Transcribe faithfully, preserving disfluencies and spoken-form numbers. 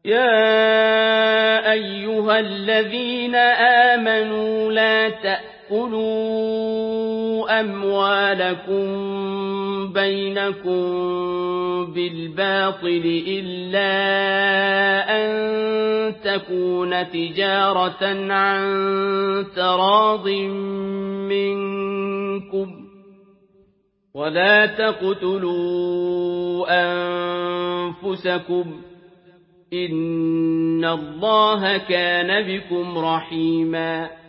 يَا أَيُّهَا الَّذِينَ آمَنُوا لَا تَأْكُلُوا أَمْوَالَكُم بَيْنَكُم بِالْبَاطِلِ إِلَّا أَن تَكُونَ تِجَارَةً عَن تَرَاضٍ مِّنكُمْ ۚ وَلَا تَقْتُلُوا أَنفُسَكُمْ ۚ إِنَّ اللَّهَ كَانَ بِكُمْ رَحِيمًا